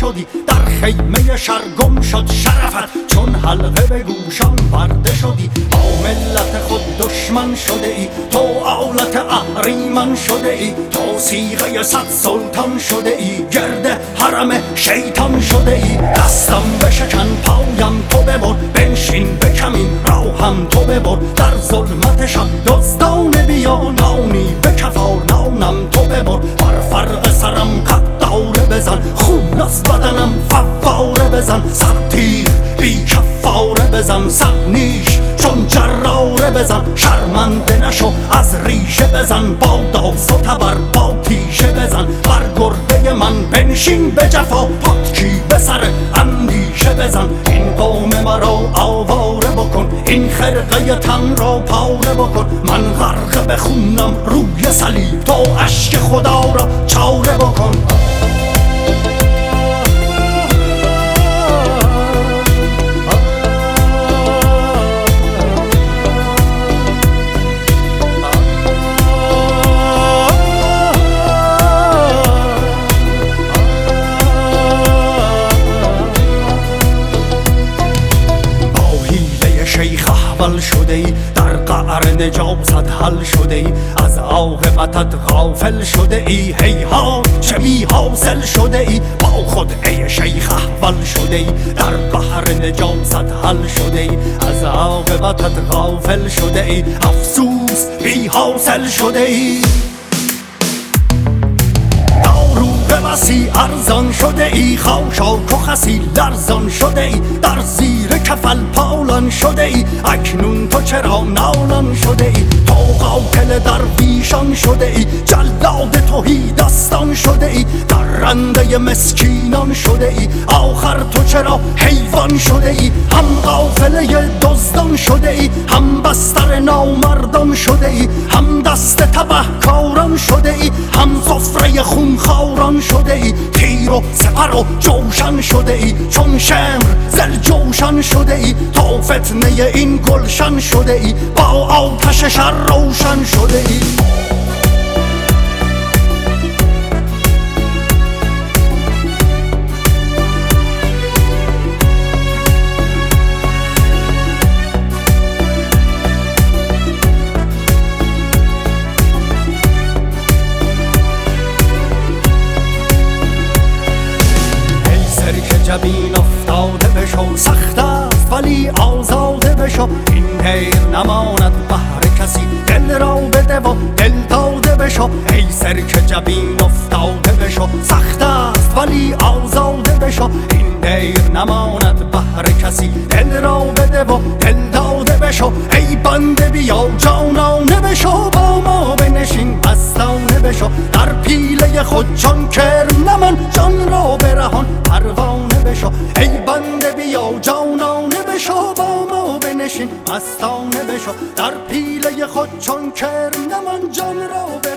شدی، در خیمه شر گم شد شرفت، چون حلقه به گوشان برده شدی. با ملت خود دشمن شده ای، تو آلت اهریمن شده ای، تو صیغه صد سلطان شده ای، گرد حرم شیطان شده ای. دستم بشکن پایم تو ببر، بنشین به کمین راهم تو ببر، در ظلمت شب دزدانه بیا، نانی به کفار نانم تو ببر. بر فرق سرم قد داره بزن، خون از بدنم فواره بزن، صد تیر بی کفاره بزن، صد نیش چون جراره بزن. شرمنده نشو از ریشه بزن، با داس و تبر با تیشه بزن. بر گرده من بنشین به جفا، پاتکی به سر اندیشه بزن. این قوم مرا آواره بکن، این خرقه تن را پاره بکن. من غرق به خونم روی صلیب، تو اشک خدا را چاره بکن. شیخ احول شده ای، در قعر نجاست حل شده ای، از عاقبتت غافل شده ای. هیها چه بی حاصل شده ای، با خود ای شیخ احول شده ای، در قعر نجاست حل شده ای، از عاقبتت غافل شده ای. افسوس بی حاصل شده ای، بسی ارزان شده ای، خاشاک و خسی لرزان شده ای، در زیر کفل پالان شده ای. اکنون تو چرا نالان شده ای، تو قاتل درویشان شده ای، جلاد تهی دستان شده ای، درنده مسکینان شده ای. آخر تو چرا حیوان شده ای، هم قافله دزدان شده ای، هم بستر نامردان شده ای، هم دست تبهکاران شده ای، هم سفره خونخواران شده ای. تیر و سپر و جوشن شده ای، چون شمر زل جوشن شده ای. تو فتنه این گلشن شده ای، با آتش شر روشن شده ای. جبین افتاده بشو، سخت است ولی آزاده بشو. این دیر نماند بهر کسی، دل را بده و دل داده بشو. ای سرک جبین افتاده بشو، سخت است ولی آزاده بشو. این دیر نماند بهر کسی، دل را بده و دل داده بشو. ای بنده بیا جانانه بشو، با ما بنشین مستانه بشو. در پیله خود چون کرم نمان، جان را برهان پروانه بشو. ای بنده بیا جانانه بشو، با ما بنشین مستانه بشو. در پیله خود چون کرم نمان، جان را